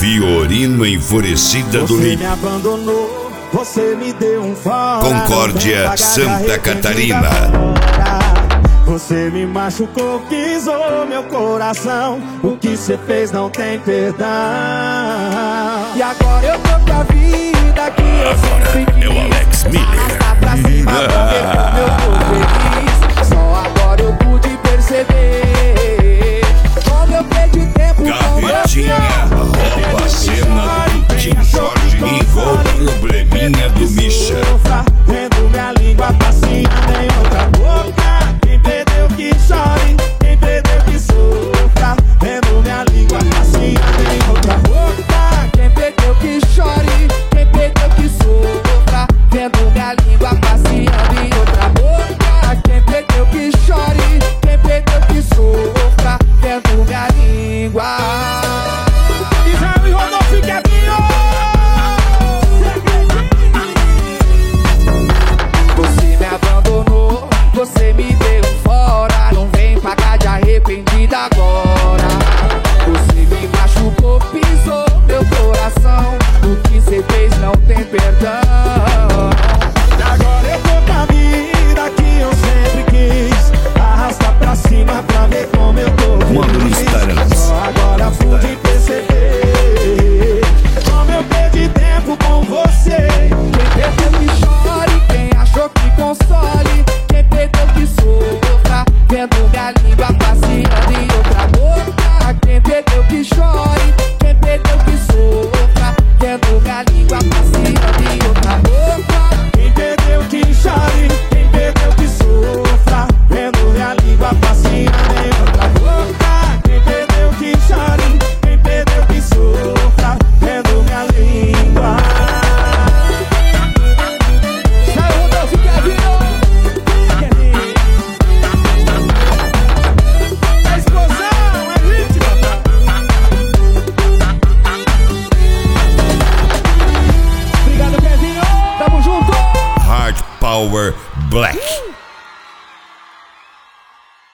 Fiorino Enfurecida do Você Limpo. me abandonou, você me deu um fora. Concórdia, Santa Catarina. Você me machucou, pisou meu coração. O que você fez não tem perdão. E agora eu tô com a vida que eu sempre quis. É o Alex Miller. Arrasta pra cima pra ver como eu tô feliz. Só agora eu pude perceber como eu perdi tempo com Carretinha rouba a cena do Tim Jorge igual probleminha do Misha. Vendo minha língua passeando em outra boca. Quem perdeu que chore, quem perdeu que sofra. Vendo minha língua passeando em outra boca. Quem perdeu que chore, quem perdeu que sofra. Vendo minha língua passeando em outra boca. Quem perdeu que chore, quem perdeu que sofra. Vendo minha língua. Israel e Rodolfo Kevin. Você me abandonou, você me deu fora. Não vem pagar de arrependida agora. Você me machucou, pisou meu coração. O que você fez não tem perdão. Agora eu tô com a vida que eu sempre quis. Arrasta pra cima pra ver como eu tô Manda no feliz. Instagram. Só agora pude perceber como eu perdi tempo com você. Quem perdeu que chore, quem achou que console. Quem perdeu que sofra, vendo minha língua passeando em outra boca. Quem perdeu que chore, quem perdeu que sofra, vendo minha língua passeando em outra boca. Quem perdeu que chore, quem perdeu que sofra, vendo minha língua passeando em outra boca. Quem perdeu que chore, quem perdeu que sofra, vendo minha língua. Sai, Rodolfo Kevin. A explosão é ritmo. Obrigado, Kevin. Tamo junto. Hard Power Black.